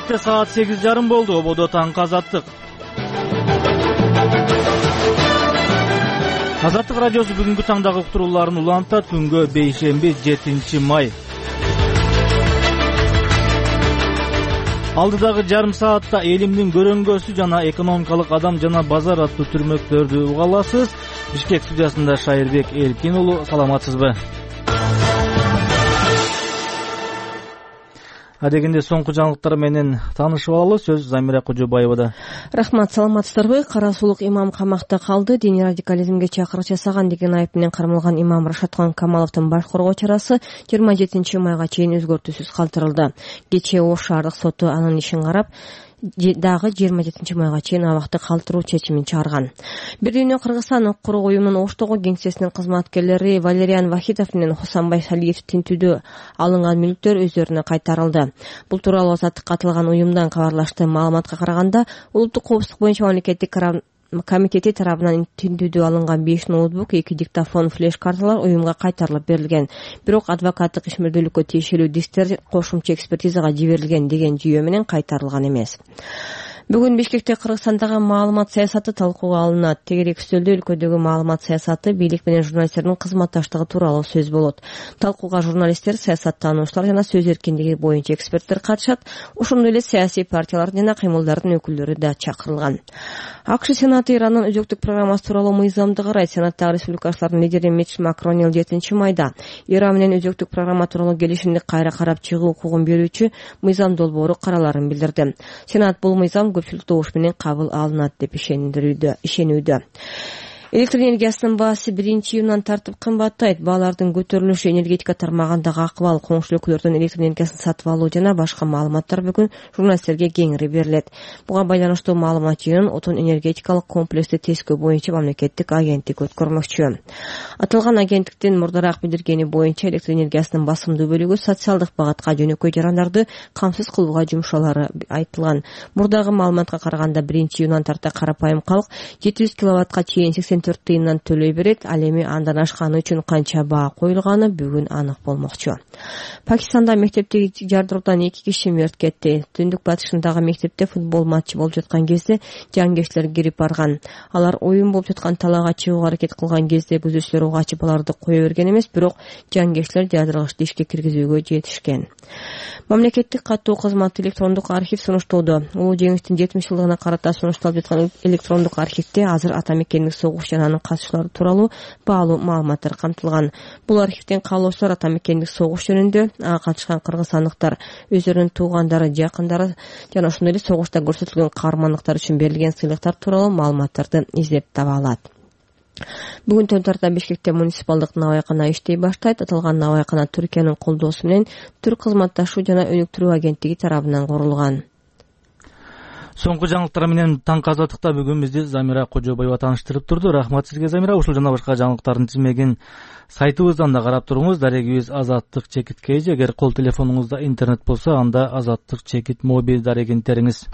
Бишкекте саат 8:30 болду. Ободо таңкы азаттык. Азаттык радиосу бүгүнкү таңдагы уктурууларын улантат. Күнгө бейшемби 7 май. Алдыдагы жарым саатта элимдин көрөнгөсү жана экономикалык адам жана базар аттуу түрмөктөрдү уга аласыз. Бишкек студиясында Шайырбек Эркин уулу, саламатсызбы? Адегенде соңку жаңылыктар менен таанышып алалы. Сөз Замира Кожобаевада. Рахмат, саламатсыздарбы? Кара сулук имам камакта калды. Диний радикализмге чакырык жасаган деген айып менен кармалган имам Рашатхан Камаловдун баш коргоо чарасы 27 майга чейин өзгөртүүсүз калтырылды. Кечээ Ош шаардык соту анын ишин карап, дагы 27 майга чейин абакта калтыруу чечимин чыгарган. Бир дүйнө Кыргызстан укук коргоо уюмунун Оштогу кеңсесинин кызматкерлери Валериан Вахитов менен Хусанбай Салиев тинтүүдө алынган мүлктөр өздөрүнө кайтарылды. Бул тууралуу Азаттыкка катылган уюмдан кабарлашты. Маалыматка караганда, улуттук коопсуздук боюнча мамлекеттик комитети тарабынан тинтүүдө алынган 5 ноутбук, 2 диктофон, флеш карталар уюмга кайтарылып берилген. Бирок адвокаттык ишмердүүлүккө тиешелүү дисктер кошумча экспертизага жиберилген деген жүйө менен кайтарылган эмес. Бүгүн Бишкекте Кыргызстандагы маалымат саясаты талкууга алынат. Тегерек үстөлдө өлкөдөгү маалымат саясаты, бийлик менен журналисттердин кызматташтыгы тууралуу сөз болот. Талкууга журналисттер, саясаттануучулар жана сөз эркиндиги боюнча эксперттер катышат. Ошондой эле саясий партиялар жана кыймылдардын өкүлдөрү да чакырылган. АКШ Сенаты Ирандын өзөктүк программасы тууралуу мыйзамды карайт. Сенаттагы республикачылардын лидери Митч Макронил 7 майда Иран менен өзөктүк программа тууралуу келишимди кайра карап чыгуу укугун берүүчү мыйзам долбоору караларын билдирди. Сенат бул мыйзам көпчүлүк добуш менен кабыл алынат деп ишенүүдө. Электр энергиясынын баасы 1-июндан тартып кымбаттайт. Баалардын көтөрүлүшү, энергетика тармагындагы акыбал, коңшу өлкөлөрдөн электр энергиясын сатып алуу жана башка маалыматтар бүгүн журналисттерге кеңири берилет. Буга байланыштуу маалымат жыйынын Отун энергетикалык комплексти тескөө боюнча мамлекеттик агенттик өткөрмөкчү. Аталган агенттиктин мурдараак билдиргени боюнча электр энергиясынын басымдуу бөлүгү социалдык багатка жөнөкөй жарандарды камсыз кылууга жумшалары айтылган. Мурдагы маалыматка караганда 1-июндан тарта карапайым калк 700 киловаттка чейин 84 тыйындан төлөй берет. Ал эми андан ашканы үчүн канча баа коюлганы бүгүн анык болмокчу. Пакистанда мектептеги жардыруудан 2 киши мерт кетти. Түндүк батышындагы мектепте футбол матчы болуп жаткан кезде жангештер кирип барган. Алар оюн болуп жаткан талаага чыгууга аракет кылган кезде күзөчүлөр уга ачып аларды кое берген эмес, бирок жангештер жадыргычты ишке киргизүүгө жетишкен. Мамлекеттик каттоо кызматы электрондук архив сунуштоодо. Улуу жеңиштин 70 жылдыгына карата сунушталып жаткан электрондук архивде азыр атамекендик согуш жана анын катышуулары тууралуу баалуу маалыматтар камтылган. Бул архивден каалоочулар атамекендик согуш жөнүндө, ага катышкан кыргызстандыктар, өздөрүнүн туугандары, жакындары жана ошондой эле согушта көрсөтүлгөн каармандыктар үчүн берилген сыйлыктар тууралуу маалыматтарды издеп таба алат. Бүгүн түн тарта Бишкекте муниципалдык набайкана иштей баштайт. Аталган набайкана Түркиянын колдоосу менен Түрк кызматташуу жана өнүктүрүү агенттиги тарабынан курулган. Соңку жаңылыктар менен таңкы азаттыкта бүгүн бизди Замира Кожобаева тааныштырып турду. Рахмат сизге, Замира. Ушул жана башка жаңылыктардын тизмегин сайтыбыздан да карап туруңуз. Дарегибиз Азаттык чекит KG. Эгер кол телефонуңузда интернет болсо, анда Азаттык чекит мобил дарегин териңиз.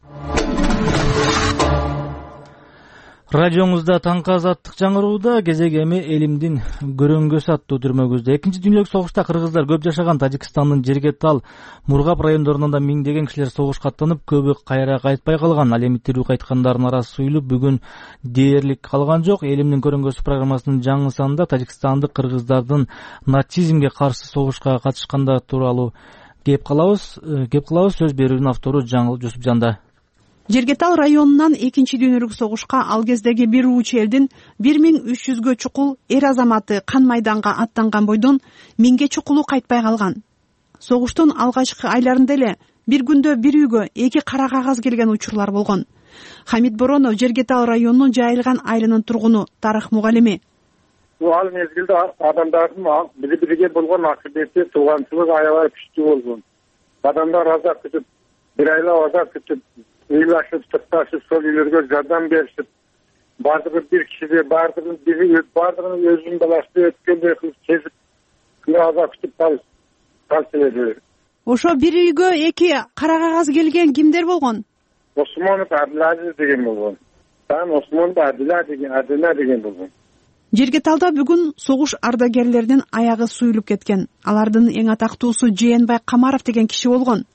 Радиоңузда таңкы азаттык жаңырууда. Кезек эми элимдин көрөнгөсү аттуу түрмөгүздө. Экинчи дүйнөлүк согушта кыргыздар көп жашаган Тажикстандын Жергетал, Мургап райондорунан да миңдеген кишилер согушка аттанып, көбү кайра кайтпай калган. Ал эми тирүү кайткандардын арасы суюлуп, бүгүн дээрлик калган жок. Элимдин көрөнгөсү программасынын жаңы санында Тажикстандык кыргыздардын нацизмге каршы согушка катышкандар тууралуу кеп кылабыз. Сөз берүүнүн автору Жаңыл Жусупжанда. Жергетал районунан экинчи дүйнөлүк согушка ал кездеги бир уч элдин 1300гө чукул эр азаматы кан майданга аттанган бойдон 1000ге чукулу кайтпай калган. Согуштун алгачкы айларында эле бир күндө бир үйгө 2 кара кагаз келген учурлар болгон. Хамит Боронов Жергетал районунун жайылган айылынын тургуну, тарых мугалими. Ал мезгилде адамдардын бири-бириге болгон акыбети, тууганчылык аябай күчтүү болгон. Адамдар азап күтүп, бир айла азап күтүп, ыйлашып, тыкташып, сол үйлөргө жардам беришип, бардыгы бир кишиде, бардыгын өзүнүн баласы өткөндөй кылып сезип, азап күтүп калып. Ошо бир үйгө 2 кара кагаз келген кимдер болгон? Осмонов Абдулазиз деген болгон. Осмонов Адина деген болгон. Жергеталда бүгүн согуш ардагерлеринин аягы суюлуп кеткен. Алардын эң атактуусу Жээнбай Камаров деген киши болгон.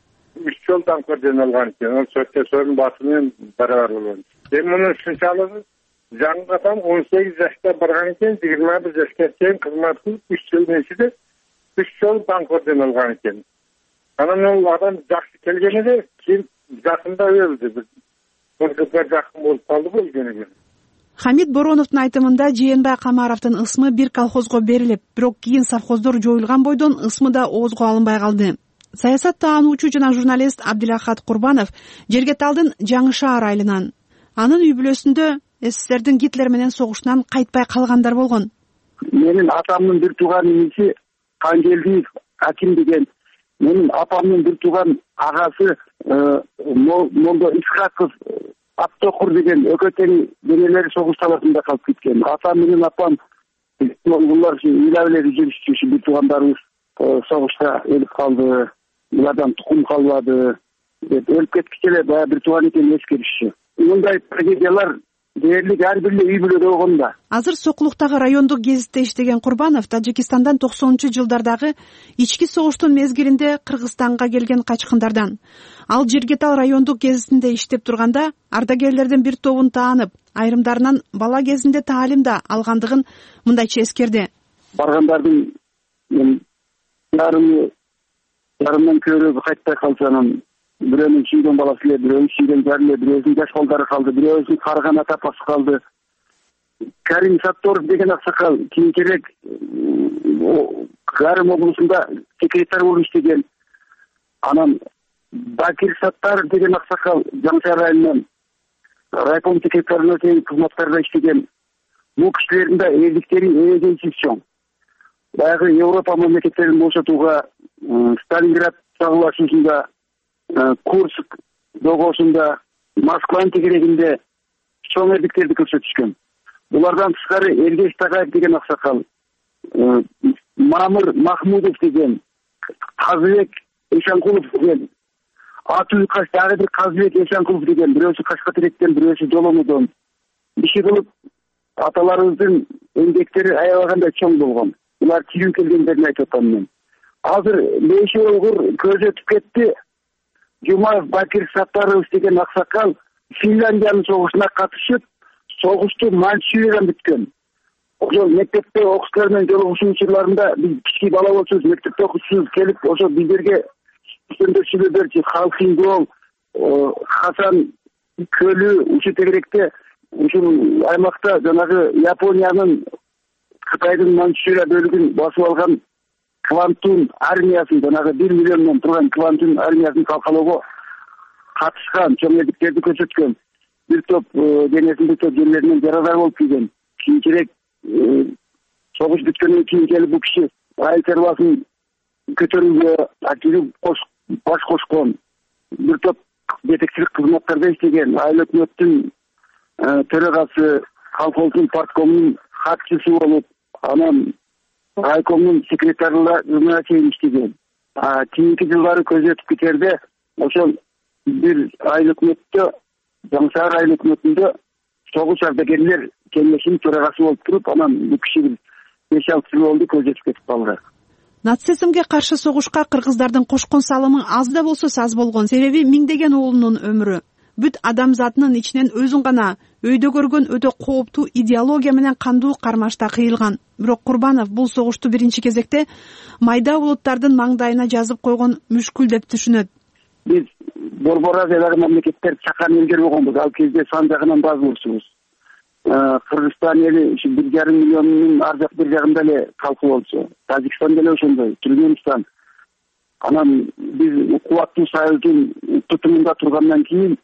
3 жол даңкөрдөн алган экен. Ал сөтөсөнүн басы менен барабар болгон. Эми мунун шунчалыгы жаңы атам 18 жашта барган экен, 21 жашка чейин кызмат кылып 3 жылдын ичинде 3 жол даңкөрдөн алган экен. Анан ал адам жакшы келген эле, кийин жакында өлдү. Кыздар жакын болуп калды го өлгөнүгө. Хамид Бороновдун айтымында Жээнбай Камаровдун ысмы бир колхозго берилип, бирок кийин совхоздор жоюлган бойдон ысмы да оозго алынбай калды. Саясат таануучу жана журналист Абдилахат Курбанов Жергеталдын Жаңы шаар айылынан. Анын үй бүлөсүндө СССРдин Гитлер менен согуштан кайтпай калгандар болгон. Менин атамдын бир тууган иниси Канжелдиев Аким деген, менин апамдын бир тууган агасы Молдо Исхаков Аптокур деген өкөтең денелери согуш талашында калып кеткен. Атам менен апам булар ыйлап эле жүрүшчү, бир туугандарыбыз согушта өлүп калды, булардан тукум калбады деп өлүп кеткиче эле баягы бир тууган экенин эскеришчү. Мындай трагедиялар дээрлик ар бир үй бүлөдө болгон да. Азыр Сокулуктагы райондук гезитте иштеген Курбанов Тажикистандан 90-жылдардагы ички согуштун мезгилинде Кыргызстанга келген качкындардан. Ал Жергетал райондук гезитинде иштеп турганда ардагерлердин бир тобун таанып, айрымдарынан бала кезинде таалим да алгандыгын мындайча эскерди. Баргандардын жарымдан көбүрөөгү кайтпай калса, анан бирөөнүн сүйгөн баласы эле, бирөөнүн сүйгөн жары эле, бирөөсүнүн жаш балдары калды, бирөөсүнүн карыган ата апасы калды. Карим Сатторов деген аксакал кийинчерээк Карим облусунда секретарь болуп иштеген. Анан Бакир Саттаров деген аксакал Жаңшаар районунан райком секретарына чейин кызматтарда иштеген. Бул кишилердин да элдиктери эженсиз чоң. Баягы Европа мамлекеттерин бошотууга, Сталинград чагылышуусунда, Курск догосунда, Москванын тегерегинде чоң эрдиктерди көрсөтүшкөн. Булардан тышкары Эргеш Такаев деген аксакал, Мамыр Махмудов деген, Казыбек Эшанкулов деген, Атуу Каш дагы бир Казыбек Эшанкулов деген, бирөөсү Кашка Теректен, бирөөсү Жоломодон. Иши кылып аталарыбыздын эмгектери аябагандай чоң болгон. Булар кийин келгендерин айтып атам мен. Азыр Лейши Олгур көзү өтүп кетти. Жумаев Бакир Саттарович деген аксакал Финляндиянын согушуна катышып, согушту Манчжуриядан бүткөн. Ошол мектепте окуучулар менен жолугушуу учурларында биз кички бала болчубуз, мектепте окуучубуз келип, ошо биздерге түшүндүрүп берчү. Халкингол, Хасан Көлү ушул тегеректе, ушул аймакта жанагы Япониянын Кытайдын Манчжурия бөлүгүн басып алган Квантун армиясын, жанагы 1 миллиондон турган Квантун армиясын талкалоого катышкан, чоң эрдиктерди көрсөткөн. Бир топ денесин бир топ жерлеринен жарадар болуп кийген. Кийинчерээк согуш бүткөндөн кийин келип бул киши айыл чарбасын көтөрүүгө активдүү баш кошкон. Бир топ жетекчилик кызматтарда иштеген. Айыл өкмөттүн төрагасы, колхоздун парткомунун катчысы болуп, анан райкомдун секретарына чейин иштеген. Кийинки жылдары көзү өтүп кетерде ошол бир айыл өкмөттө, Жаңшаар айыл өкмөтүндө согуш ардагерлер кеңешинин төрагасы болуп туруп, анан бул киши бир 5-6 жыл болду көзү өтүп кетип калды. Нацизмге каршы согушка кыргыздардын кошкон салымы аз да болсо аз болгон. Себеби миңдеген уулунун өмүрү, бүт адамзатынын ичинен өзүн гана өйдө көргөн өтө кооптуу идеология менен кандуу кармашта кыйылган. Бирок Курбанов бул согушту биринчи кезекте майда булуттардын маңдайына жазып койгон мүшкүл деп түшүнөт. Биз Борбор Азиядагы мамлекеттер чакан элдер болгонбуз. Ал кезде сан жагынан да аз болчубуз. Кыргызстан эли 1,5 миллиондун ар жак бир жагында эле калкы болчу. Тажикстан деле ошондой, Түркмөнстан. Анан биз кубаттуу союздун тутумунда тургандан кийин,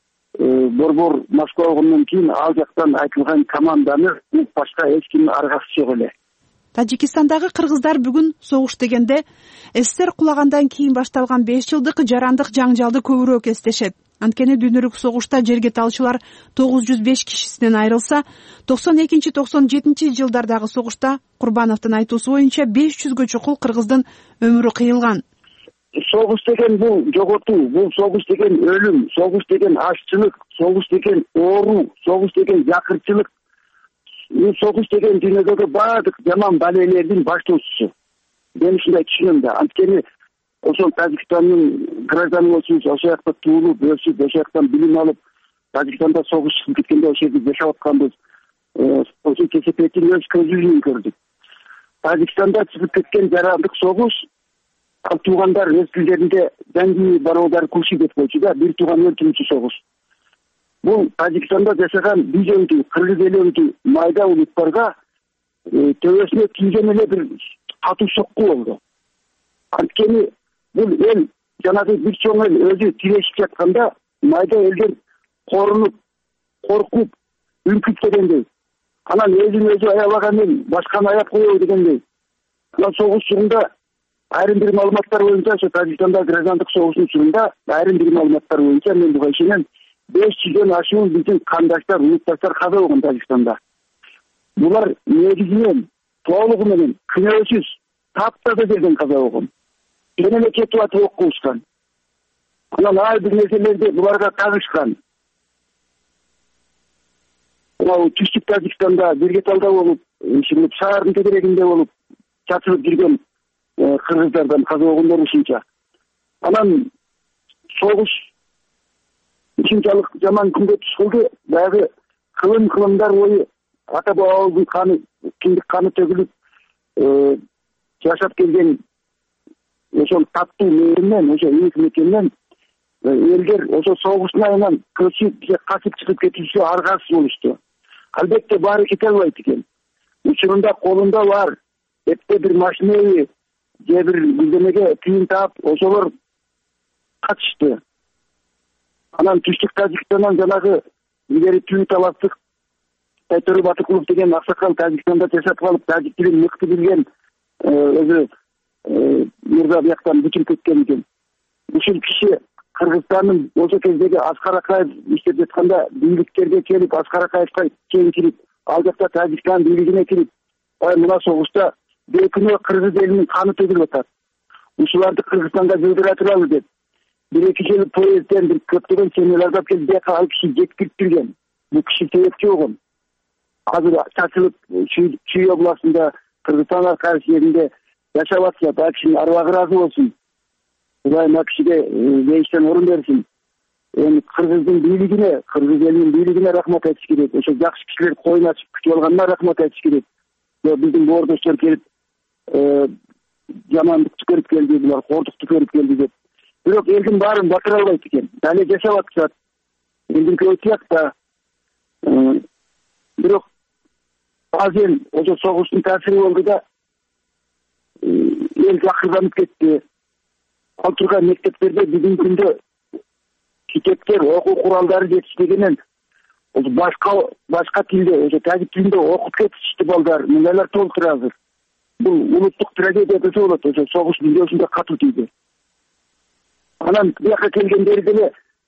Борбор Москва болгондон кийин ал жактан айтылган команданы башка эч ким аргасы жок эле. Тажикистандагы кыргыздар бүгүн согуш дегенде СССР кулагандан кийин башталган 5 жылдык жарандык жаңжалды көбүрөөк эстешет. Анткени дүйнөлүк согушта жергеталчылар 905 кишисинен айрылса, 92-97 жылдардагы согушта Курбановдун айтуусу боюнча 500гө чукул кыргыздын өмүрү кыйылган. Согуш деген бул жоготуу, бул согуш деген өлүм, согуш деген аччылык, согуш деген оору, согуш деген жакырчылык. Согуш деген дүйнөдөгү баардык жаман балелердин баштоочусу. Мен ушундай түшүнөм да. Анткени ошол Тажикстандын гражданы болсунуз, ошол жакта туулуп өсүп, ошол жактан билим алып, Тажикстанда согуш чыгып кеткенде ошол жерде жашап атканбыз. Ошол кесепетин өз көзү менен көрдүк. Тажикстанда чыгып кеткен жарандык согуш, ал туугандар өз тилдеринде жаңги бароодары куши деп койчу да, бир тууган өлтүрүүчү согуш. Бул Тажикстанда жашаган бизөндү, кыргыз элөндү майда улуттарга төбөсүнө тийген эле бир катуу сокку болду. Анткени бул эл жанагы бир чоң эл өзү тирешип жатканда майда элдер корунуп, коркуп, үркүп дегендей. Анан өзүн өзү аябаган эл башканы аяп коебу дегендей. Анан согуш чыгында айрым бир маалыматтар боюнча, ошо Тажикстанда граждандык согуштун чыгында айрым бир маалыматтар боюнча мен буга ишенем, 500дөн ашуун биздин кандаштар, улутташтар каза болгон Тажикстанда. Булар негизинен толугу менен күнөөсүз таптаза жерден каза болгон. Эне эле кетип атып ок кылышкан. Анан ар бир нерселерди буларга тагышкан. Түштүк Тажикстанда Биргеталда болуп, шаардын тегерегинде болуп чачылып жүргөн кыргыздардан каза болгондор ушунча. Анан согуш ушунчалык жаман күнгө туш кылды. Баягы кылымдар бою ата бабабыздын каны, киндик каны төгүлүп жашап келген ошол таттуу мээринен, ошо ийгилик мекенинен элдер ошо согуштун айынан көчүп же качып чыгып кетүүсү аргасыз болушту. Албетте баары кете албайт экен. Учурунда колунда бар эпте бир машинеби же бир бирдемеге тыйын таап, ошолор качышты. Анан Түштүк Тажикстандан жанагы илгери түү талаптык Тайтөрү Батыкулов деген аксакал Тажикстанда жашап калып, тажик тилин мыкты билген өзү мырза бияктан бүтүрүп кеткен экен. Ушул киши Кыргызстандын ошол кездеги Аскар Акаев иштеп жатканда бийликтерге келип, Аскар Акаевка чейин кирип, ал жакта Тажикстан бийлигине кирип, мына согушта бейкүнөө кыргыз элинин каны төгүлүп атат. Ушуларды Кыргызстанга жылдыра туралы деп, 1-2 жыл поездден бир көптөгөн семьяларды алып келип, бияка ал киши жеткирип берген. Бул киши себепчи болгон. Азыр чачылып Чүй областында, Кыргызстан аркасы жеринде жашап атса, ал кишинин арбагы ыраазы болсун. Кудайым ал кишиге бейиштен орун берсин. Эми кыргыздын бийлигине, кыргыз элинин бийлигине рахмат айтыш керек. Ошо жакшы кишилер коюн ачып күтүп алганына рахмат айтыш керек. Биздин боордоштор келип жамандыкты көрүп келди, булар кордукту көрүп келди деп. Бирок элдин баарын батыра албайт экен. Дале жашап атышат. Элдин көбү тиякта. Бирок азыр ошо согуштун таасири болду да эл жакырданып кетти. Ал турган мектептерде бүгүнкү күндө китептер, окуу куралдары жетишпегенен башка тилде, ошо тажик тилинде окуп кетишти балдар. Мындайлар толтур азыр. Бул улуттук трагедия десе болот, ошо согуш мүнөзүндө катуу тийди. Анан бияка келгендери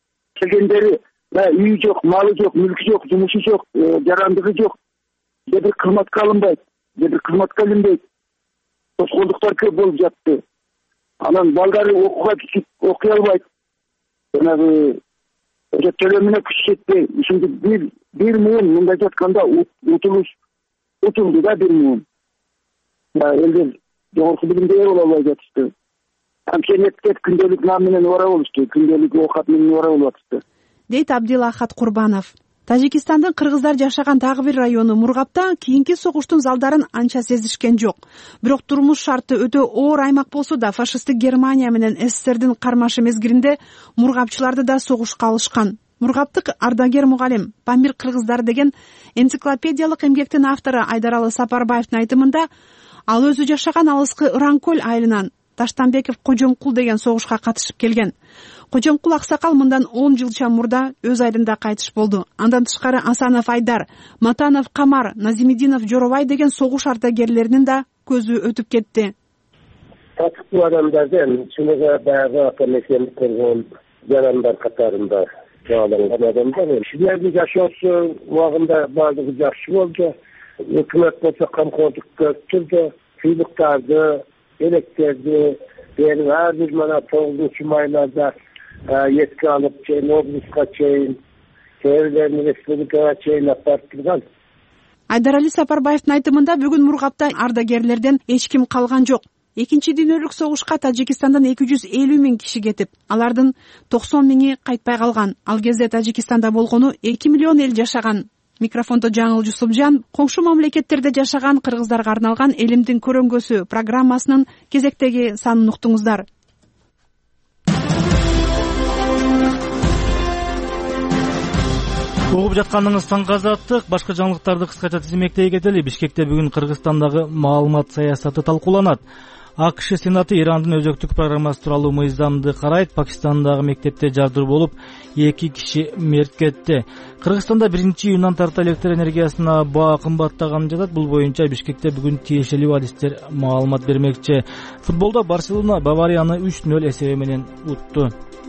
үй жок, малы жок, мүлкү жок, жумушу жок, жарандыгы жок. Же бир кызматка алынбайт, же бир кызматка илинбейт. Тоскоолдуктар көп болуп жатты. Анан балдары окуй албайт. Жанагы ошо төлөмүнө күч жетпей, ушинти бир муун мындай жатканда утулду да бир муун. Элдер жогорку билимге ээ боло албай жатышты. Анткени күндөлүк наам менен убара болушту, күндөлүк оокат менен убара болуп атышты. Дейт Абдилахат Курбанов. Тажикстандын кыргыздар жашаган дагы бир району Мургапта кийинки согуштун залдарын анча сезишкен жок. Бирок турмуш шарты өтө оор аймак болсо да, фашисттик Германия менен СССРдин кармашы мезгилинде мургапчыларды да согушка алышкан. Мургаптык ардагер мугалим Памир кыргыздар деген энциклопедиялык эмгектин автору Айдаралы Сапарбаевдин айтымында, ал өзү жашаган алыскы Ыран-Көл айылынан Таштанбеков Кожомкул деген согушка катышып келген. Кожомкул аксакал мындан 10 жылча мурда өз айылында кайтыш болду. Андан тышкары Асанов Айдар, Матанов Камар, Назимидинов Жоробай деген согуш ардагерлеринин да көзү өтүп кетти. Татыктуу адамдардан чыныгы баягы акамекендик көргөн жарандар катарында чоңойланган адамдар. Кишилердин жашоосу убагында баардыгы жакшы болду. Өкмөт болсо камкордук көрсөттү, сыйлыктарды, электерди берип ар бир мана 9-майларда этке алып чейин облуска чейин, кээрлерин республикага чейин алып барып турган. Айдарали Сапарбаевдин айтымында бүгүн Мургапта ардагерлерден эч ким калган жок. Экинчи дүйнөлүк согушка Тажикистандан 250 миң киши кетип, алардын 90 миңи кайтпай калган. Ал кезде Тажикистанда болгону 2 миллион эл жашаган. Микрофондо Жаңыл Жусупжан коңшу мамлекеттерде жашаган кыргыздарга арналган Элимдин көрөңгөсү программасынын кезектеги санын уктуңуздар. Угуп жатканыңыз таңкы азаттык. Башка жаңылыктарды кыскача тизмектей кетели. Бишкекте бүгүн Кыргызстандагы маалымат саясаты талкууланат. АКШ Сенаты Ирандын өзөктүк программасы тууралуу мыйзамды карайт. Пакистандагы мектепте жардыр болуп 2 киши мерт кетти. Кыргызстанда 1-июндан тарта электр энергиясына баа кымбаттаганын жатат. Бул боюнча Бишкекте бүгүн тиешелүү адистер маалымат бермекчи. Футболдо Барселона Баварияны 3-0 эсеби менен утту.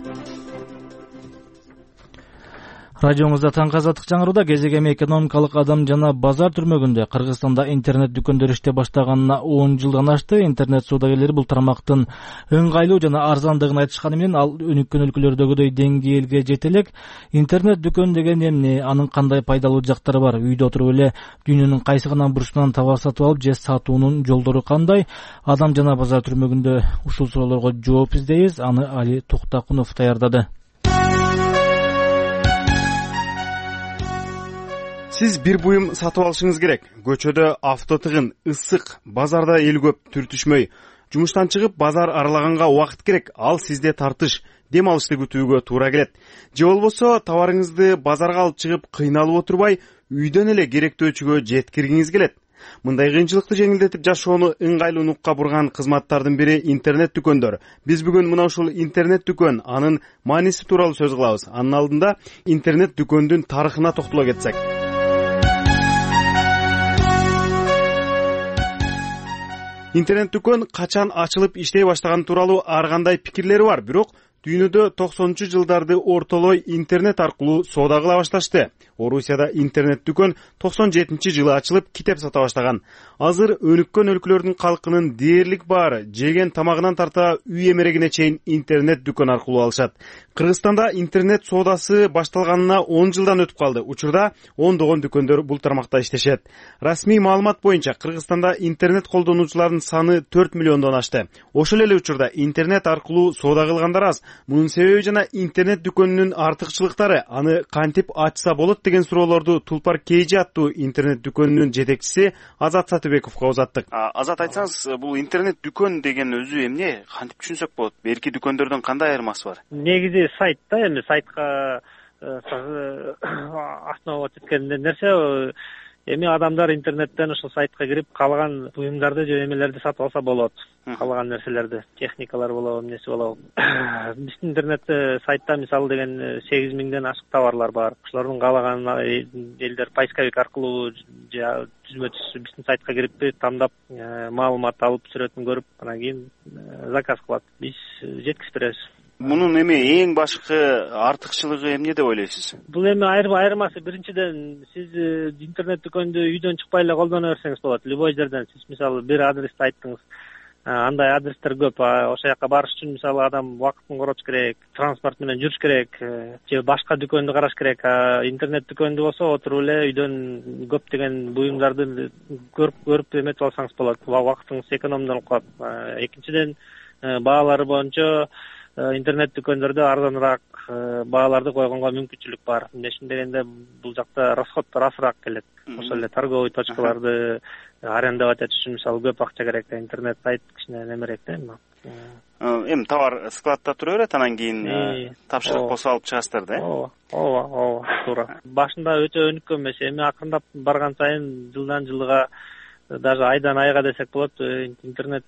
Радионузда таңкы азаттык жаңырууда кезегеми экономикалык адам жана базар түрмөгүндө Кыргызстанда интернет дүкөндөр иштей баштаганына 10 жылдан ашты. Интернет соодагерлери бул тармактын ыңгайлуу жана арзандыгын айтышканы менен ал өнүккөн өлкөлөрдөгүдөй деңгээлге жете элек. Интернет дүкөн деген эмне, анын кандай пайдалуу жактары бар? Үйдө отуруп эле дүйнөнүн кайсы гана бурчунан товар сатып алып же сатуунун жолдору кандай? Адам жана базар түрмөгүндө ушул суроолорго жооп издейбиз. Аны Али Туктакунов даярдады. Сиз бир буюм сатып алышыңыз керек. Көчөдө автотыгын, ысык, базарда эл көп, түртүшмөй. Жумуштан чыгып базар аралаганга убакыт керек. Ал сизде тартыш, дем алышты күтүүгө туура келет. Же болбосо товарыңызды базарга алып чыгып кыйналып отурбай, үйдөн эле керектөөчүгө жеткиргиңиз келет. Мындай кыйынчылыкты жеңилдетип жашоону ыңгайлуу нукка бурган кызматтардын бири интернет дүкөндөр. Биз бүгүн мына ушул интернет дүкөн, анын мааниси тууралуу сөз кылабыз. Анын алдында интернет дүкөндүн тарыхына токтоло кетсек. Интернет дүкөн качан ачылып иштей баштаганы тууралуу ар кандай пикирлери бар, бирок дүйнөдө 90-жылдарды ортолой интернет аркылуу соода кыла башташты. Орусияда интернет дүкөн 97-жылы ачылып китеп сата баштаган. Азыр өнүккөн өлкөлөрдүн калкынын дээрлик баары жеген тамагынан тарта үй эмерегине чейин интернет дүкөн аркылуу алышат. Кыргызстанда интернет соодасы башталганына 10 жылдан өтүп калды. Учурда ондогон дүкөндөр бул тармакта иштешет. Расмий маалымат боюнча Кыргызстанда интернет колдонуучулардын саны 4 миллиондон ашты. Ошол эле учурда интернет аркылуу соода кылгандар аз. Мунун себеби жана интернет дүкөнүнүн артыкчылыктары, аны кантип ачса болот деген суроолорду Тулпар Кейжи аттуу интернет дүкөнүнүн жетекчиси Азат Сатыбековго узаттык. Азат, айтсаңыз, бул интернет дүкөн деген өзү эмне? Кантип түшүнсөк болот? Берки дүкөндөрдөн кандай айырмасы бар? Негизи сайт да, эми сайтка основалап кеткен нерсе. Эми адамдар интернеттен ушул сайтка кирип каалаган буюмдарды же эмелерди сатып алса болот. Каалаган нерселерди, техникалар болобу, эмнеси болобу. Биздин интернетте сайтта мисалы деген 8 миңден ашык товарлар бар. Ошолордун каалаган элдер поисковик аркылуу же түзмө-түз биздин сайтка кирип тандап маалымат алып, сүрөтүн көрүп, анан кийин заказ кылат. Биз жеткирип беребиз. Мунун эми эң башкы артыкчылыгы эмне деп ойлойсуз? Бул эми айырмасы биринчиден сиз интернет дүкөндү үйдөн чыкпай эле колдоно берсеңиз болот. Любой жерден сиз мисалы бир адрести айттыңыз. Андай адрестер көп. Ошол жака барыш үчүн мисалы адам убакытын коротуш керек, транспорт менен жүрүш керек, же башка дүкөндү караш керек. Интернет дүкөндү болсо отуруп эле үйдөн көптөгөн буюмдарды көрүп эметип алсаңыз болот. Убакытыңыз экономдолуп калат. Экинчиден баалары боюнча интернет дүкөндөрдө арзаныраак бааларды койгонго мүмкүнчүлүк бар. Эмне үчүн дегенде бул жакта расходдор азыраак келет. Ошол эле торговый точкаларды арендовать этиш үчүн мисалы көп акча керек. Интернет сайт кичине немерээк да эми. Эми товар складта тура берет, анан кийин тапшырык косуп алып чыгасыздар да? Ооба, туура. Башында өтө өнүккөн эмес, эми акырындап барган сайын жылдан жылга, даже айдан айга десек болот, интернет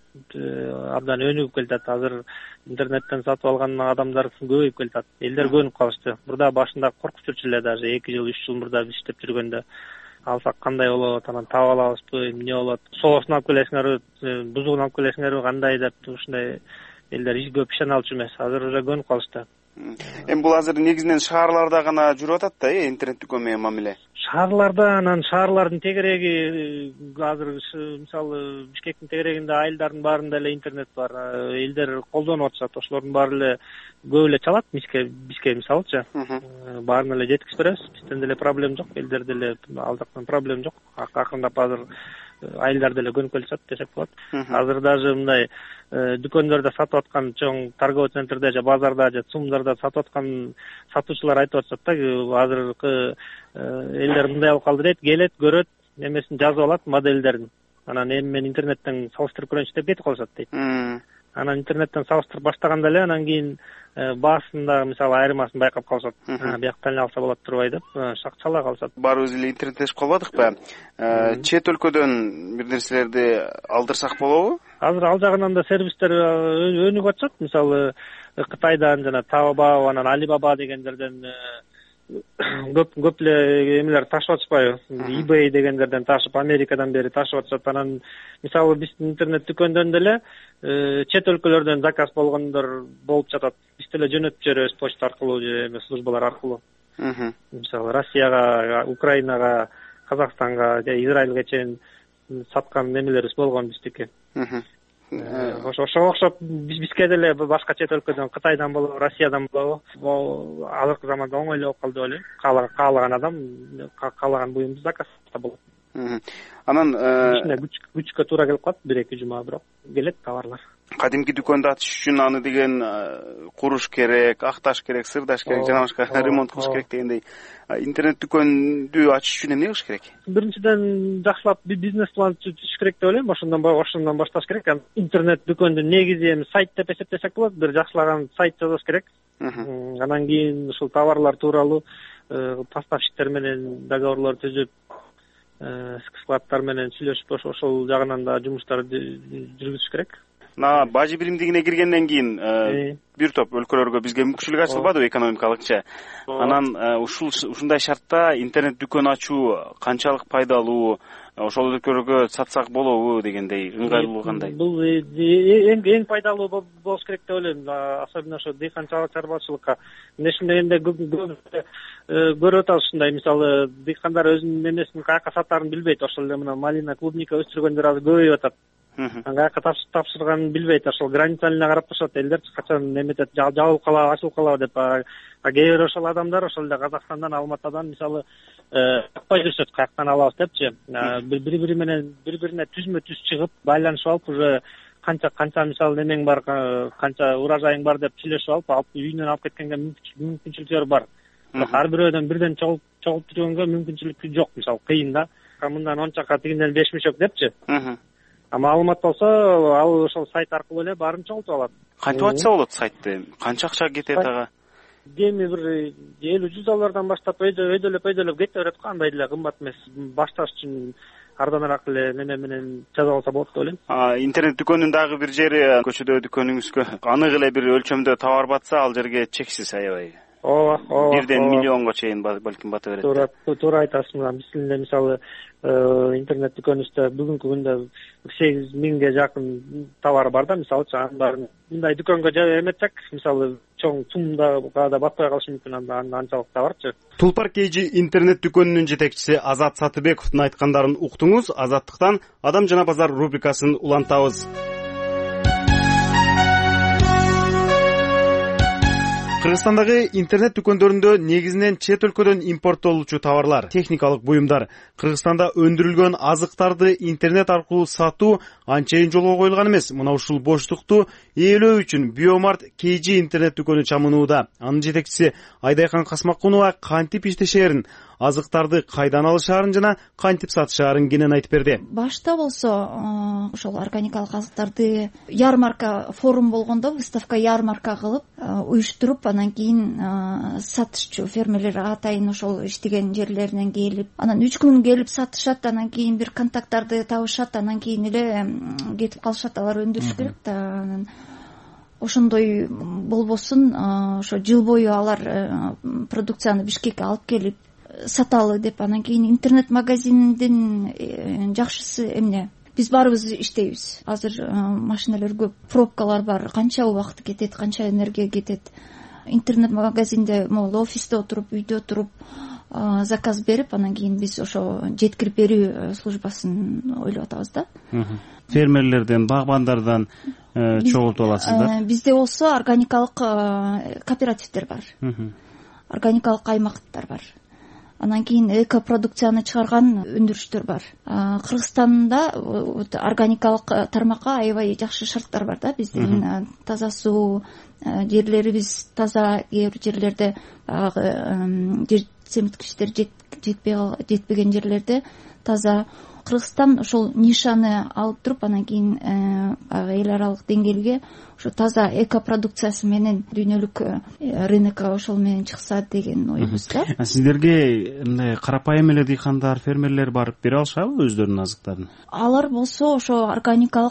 абдан өнүгүп келатат. Азыр интернеттен сатып алган адамдар көбөйүп келатат. Элдер көнүп калышты. Мурда башында коркуп жүрчү эле, даже 2 жыл, 3 жыл мурда биз иштеп жүргөндө алсак кандай болот, анан таап алабызбы, эмне болот, соосун алып келесиңерби, бузугун алып келесиңерби, кандай деп ушундай элдер көп ишене алчу эмес. Азыр уже көнүп калышты. Эми бул азыр негизинен шаарларда гана жүрүп атат да, интернет дүкөн менен мамиле. Шаарларда, анан шаарлардын тегереги азыр мисалы Бишкектин тегерегинде айылдардын баарында эле интернет бар. Элдер колдонуп атышат. Ошолордун баары эле көп эле чалат. Бизге мисалычы баарына эле жеткирип беребиз. Бизден деле проблема жок, элдерде эле ал жактан проблема жок. Акырындап азыр айылдар деле көнүп келишет десек болот. Азыр даже мындай дүкөндөрдө сатып аткан чоң торговый центрде же базарда же цумдарда сатып аткан сатуучулар айтып атышат да, азыркы элдер мындай болуп калды дейт, келет, көрөт, эмесин жазып алат модельдерин, анан эми мен интернеттен салыштырып көрөйүнчү деп кетип калышат дейт. Анан интернеттен салыштырып баштаганда эле анан кийин баасында мисалы айырмасын байкап калышат. Бияктан эле алса болот турбай деп чала калышат. Баарыбыз эле интернеттешип калбадыкпы? Чет өлкөдөн бир нерселерди алдырсак болобу? Азыр ал жагынан да сервистер өнүгүп атышат. Мисалы Кытайдан жана Taobao, анан Alibaba дегендерден көп эле эмелер ташып атышпайбы? eBay дегендерден ташып, Америкадан бери ташып атышат. Анан мисалы биздин интернет дүкөндөн деле чет өлкөлөрдөн заказ болгондор болуп жатат. Биз деле жөнөтүп жиберебиз почта аркылуу же службалар аркылуу. Мисалы Россияга, Украинага, Казакстанга же Израилге чейин саткан немелерибиз болгон биздики. Ошого окшоп бизге деле башка чет өлкөдөн, Кытайдан болобу, Россиядан болобу, азыркы заманда оңой эле болуп калды деп ойлойм. Каалаган адам каалаган буюмду заказ кылса болот. Анан күчкө туура келип калат, 1-2 жума, бирок келет товарлар. Кадимки дүкөндү ачыш үчүн аны деген куруш керек, акташ керек, сырдаш керек, жана башка ремонт кылыш керек дегендей. Интернет дүкөндү ачыш үчүн эмне кылыш керек? Биринчиден жакшылап бизнес план түзүш керек деп ойлойм. Ошондон башташ керек. Интернет дүкөндүн негизи эми сайт деп эсептесек болот. Бир жакшылаган сайт жасаш керек. Анан кийин ушул товарлар тууралуу поставщиктер менен договорлор түзүп, складтар менен сүйлөшүп, ошол жагынан да жумуштар жүргүзүш керек. Бажы биримдигине киргенден кийин бир топ өлкөлөргө бизге мүмкүнчүлүк ачылбадыбы экономикалыкча? Анан ушундай шартта интернет дүкөн ачуу канчалык пайдалуу, ошол өлкөлөргө сатсак болобу дегендей ыңгайлуу кандай? Бул эң пайдалуу болуш керек деп ойлойм, особенно ошо дыйканчылык чарбачылыкка. Эмне үчүн дегенде көрүп атабыз ушундай, мисалы дыйкандар өзүнүн немесин каяка сатаарын билбейт. Ошол эле мына малина, клубника өстүргөндөр азыр көбөйүп атат. Каяка тапшырганын билбейт. Ошол границаны карап турушат, элдерчи качан неметет, жабылып калабы, ачылып калабы деп. Кээ бир ошол адамдар ошол эле Казакстандан, Алматадан мисалы таппай жүрүшөт, каяктан алабыз депчи. Бири-бири менен бири-бирине түзмө-түз чыгып, байланышып алып, уже канча мисалы немең бар, канча урожайың бар деп сүйлөшүп алып үйүнөн алып кеткенге мүмкүнчүлүктөр бар. Ар бирөөдөн бирден чогулуп жүргөнгө мүмкүнчүлүк жок, мисалы кыйын да. Мындан ончакка тигинден 5 мишок депчи. Маалымат болсо, ал ошол сайт аркылуу эле баарын чогултуп алат. Кантип ачса болот сайтты? Канча акча кетет ага? Эми бир 50-100 доллардан баштап өйдөлөп кете берет го, андай эле кымбат эмес. Башташ үчүн арданыраак эле неме менен жазып алса болот деп ойлойм. Интернет дүкөнүнүн дагы бир жери, көчөдө дүкөнүңүзгө анык эле бир өлчөмдө товар батса, ал жерге чексиз аябай. Ооба. Бирден миллионго чейин балким бата берет. Туура айтасыз. Биз эле мисалы интернет дүкөнүбүздө бүгүнкү күндө 8000ге жакын товар бар да, мисалычы анын мындай дүкөнгө эметсек, мисалы чоң цумдага да батпай калышы мүмкүн анчалык товарчы. Тулпар KG интернет дүкөнүнүн жетекчиси Азат Сатыбековдун айткандарын уктуңуз. Азаттыктан Адам жана базар рубрикасын улантабыз. Кыргызстандагы интернет дүкөндөрүндө негизинен чет өлкөдөн импорттолуучу товарлар, техникалык буюмдар, Кыргызстанда өндүрүлгөн азыктарды интернет аркылуу сатуу анчейин жолго коюлган эмес. Мына ушул боштукту ээлөө үчүн Биомарт KG интернет дүкөнү чамынууда. Анын жетекчиси Айдайкан Касмакунова кантип иштешээрин, азыктарды кайдан алышаарын жана кантип сатышаарын кенен айтып берди. Башта болсо ошол органикалык азыктарды ярмарка форум болгондо, выставка ярмарка кылып уюштуруп, анан кийин сатышчу фермерлер атайын ошол иштеген жерлеринен келип, анан 3 күн келип сатышат, анан кийин бир контакттарды табышат, анан кийин эле кетип калышат. Алар өндүрүш керек да. Анан ошондой болбосун, ошо жыл бою алар продукцияны Бишкекке алып келип саталы деп, анан кийин интернет магазиндин жакшысы эмне? Биз баарыбыз иштейбиз. Азыр машиналар көп, пробкалар бар, канча убакыт кетет, канча энергия кетет. Интернет магазинде, могул офисте отуруп, үйдө отуруп заказ берип, анан кийин биз ошо жеткирип берүү службасын ойлоп атабыз да. Фермерлерден, багбандардан чогултуп аласыз да? Бизде болсо органикалык кооперативдер бар. Органикалык аймактар бар. Анан кийин экопродукцияны чыгарган өндүрүштөр бар. Кыргызстанда органикалык тармакка аябай жакшы шарттар бар да. Биздин таза суу, жерлерибиз таза, кээ бир жерлерде жер семирткичтер жетпеген жерлерде таза. Кыргызстан ошол нишаны алып туруп, анан кийин эл аралык деңгээлге ошо таза экопродукциясы менен дүйнөлүк рынокко ошол менен чыкса деген ойбуз да. Сиздерге мындай карапайым эле дыйкандар, фермерлер барып бере алышабы өздөрүнүн азыктарын? Алар болсо ошо органикалык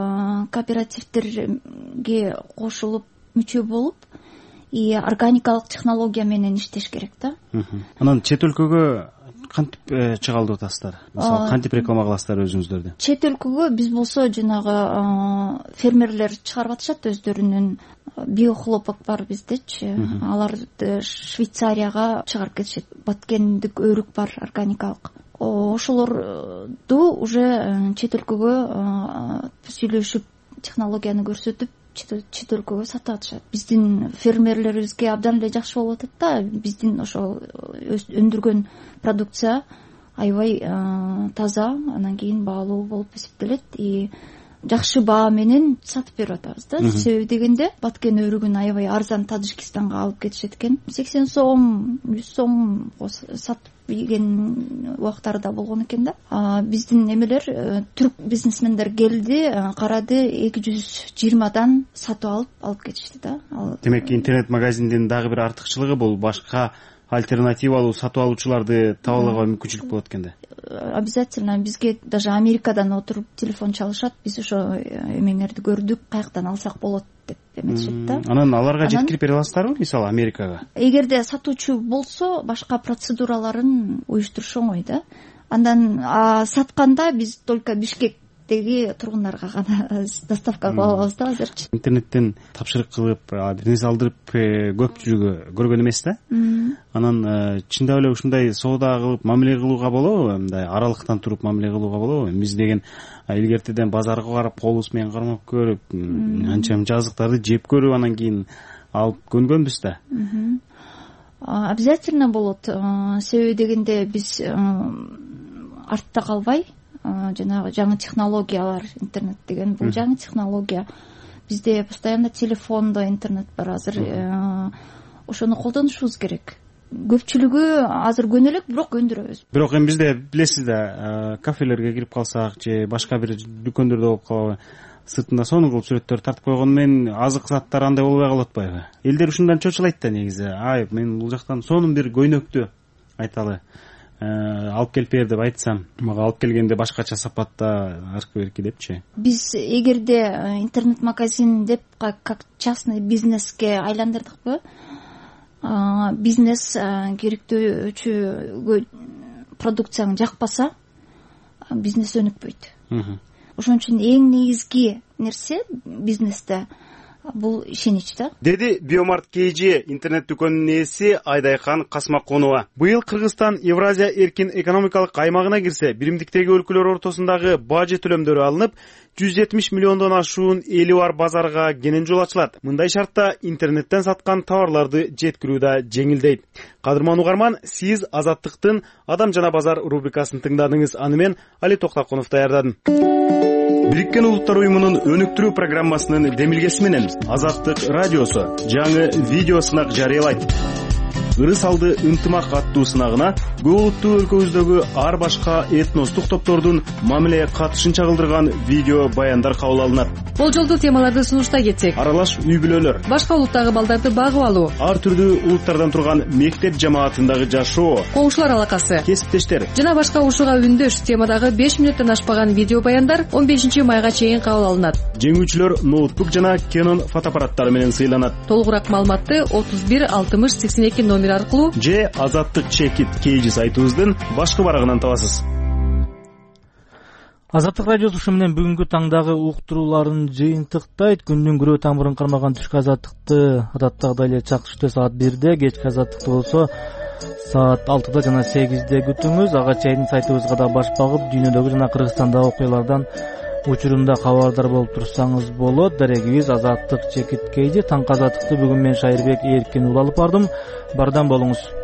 кооперативтерге кошулуп мүчө болуп, органикалык технология менен иштеш керек да. Анан чет өлкөгө кантип чыгалып атасыздар? Мисалы, кантип реклама кыласыздар өзүңүздөрдү? Чет өлкөгө биз болсо жанагы фермерлер чыгарып атышат өздөрүнүн. Биохлопок бар биздечи. Аларды Швейцарияга чыгарып кетишет. Баткендик өрүк бар органикалык. Ошолорду уже чет өлкөгө сүйлөшүп технологияны көрсөтүп чет өлкөгө сатып атышат. Биздин фермерлерибизге абдан эле жакшы болуп атат да. Биздин ошол өндүргөн продукция аябай таза, анан кийин баалуу болуп эсептелет. Жакшы баа менен сатып берип атабыз да. Себеби дегенде баткен өрүгүн аябай арзан Тажикистанга алып кетишет экен. 80 сом, 100 сом сатып ийген убактары да болгон экен да. Биздин эмелер, түрк бизнесмендер келди, карады, 220дан сатып алып кетишти да. Демек, интернет магазиндин дагы бир артыкчылыгы бул башка альтернативалуу сатып алуучуларды таба алууга мүмкүнчүлүк болот экен да. Обязательно бизге даже Америкадан отуруп телефон чалышат. Биз ошо эмеңерди көрдүк, каяктан алсак болот деп эметишет да. Анан аларга жеткирип бере аласыздарбы, мисалы Америкага? Эгерде сатуучу болсо, башка процедураларын уюштуруш оңой да. Андан сатканда биз только Бишкектеги тургундарга гана доставка кыла алабыз да азырчы. Интернеттен тапшырык кылып, бир нерсе алдырып көпчүлүгү көргөн эмес да. Анан чындап эле ушундай соода кылып мамиле кылууга болобу? Мындай аралыктан туруп мамиле кылууга болобу? Биз деген илгертеден базарга барып, колубуз менен кармап көрүп, анча азыктарды жеп көрүп, анан кийин алып көнгөнбүз да. Обязательно болот. Себеби дегенде биз артта калбай, жанагы жаңы технологиялар, интернет деген бул жаңы технология. Бизде постоянно телефондо интернет бар азыр. Ошону колдонушубуз керек. Көпчүлүгү азыр көнөлөк, бирок өндүрөбүз. Бирок эми бизде билесиз да, кафелерге кирип калсак же башка бир дүкөндөрдө болуп калабы, сыртында сонун кылып сүрөттөр тартып койгону менен азык заттар андай болбой калып атпайбы? Элдер ушундан чочулайт да негизи. Мен бул жактан сонун бир көйнөктү айталы алып келип бер деп айтсам, мага алып келгенде башкача сапатта аркы-берки депчи. Биз эгерде интернет магазин деп как частный бизнеске айландырдыкпы, бизнес керектөөчү продукцияң жакпаса, бизнес өнүкпөйт. Ошон үчүн эң негизги нерсе бизнесте бул ишенич да. Деди Биомарт KG интернет дүкөнүнүн ээси Айдайкан Касмаконова. Быйыл Кыргызстан Евразия эркин экономикалык аймагына кирсе, биримдиктеги өлкөлөр ортосундагы бажы төлөмдөрү алынып, 170 миллиондон ашуун эли бар базарга кенен жол ачылат. Мындай шартта интернеттен саткан товарларды жеткирүү да жеңилдейт. Кадырман угарман, сиз Азаттыктын Адам жана базар рубрикасын тыңдадыңыз. Аны мен Али Токтакунов даярдадым. Бириккен Улуттар уюмунун өнүктүрүү программасынын демилгеси менен Азаттык радиосу жаңы видео сынак жарыялайт. Ырыс алды ынтымак аттуу сынагына көп улуттуу өлкөбүздөгү ар башка этностук топтордун мамиле катышын чагылдырган видео баяндар кабыл алынат. Болжолдуу темаларды сунуштай кетсек: аралаш үй бүлөлөр, башка улуттагы балдарды багып алуу, ар түрдүү улуттардан турган мектеп жамаатындагы жашоо, коңшулар алакасы, кесиптештер жана башка ушуга үндөш темадагы 5 минуттан ашпаган видео баяндар 15 майга чейин кабыл алынат. Жеңүүчүлөр ноутбук жана Canon фотоаппараттары менен сыйланат. Толугураак маалыматты 31 60 82 номер аркылуу же Азаттык Чекит KG сайтыбыздын башкы барагынан табасыз. Азаттык радиосу ушу менен бүгүнкү таңдагы уктурууларын жыйынтыктайт. Күндүн күрөө тамырын кармаган түшкү азаттыкты адаттагыдай эле чак түштө саат 1-де, кечки азаттыкты болсо саат 6-да жана 8-де күтүңүз. Ага чейин сайтыбызга да баш багып, дүйнөдөгү жана Кыргызстандагы окуялардан учурунда кабардар болуп турсаңыз болот. Дарегибиз Азаттык Чекит KG. Таңкы азаттыкты бүгүн мен Шайырбек Эркин улы алып бардым. Бардам болуңуз.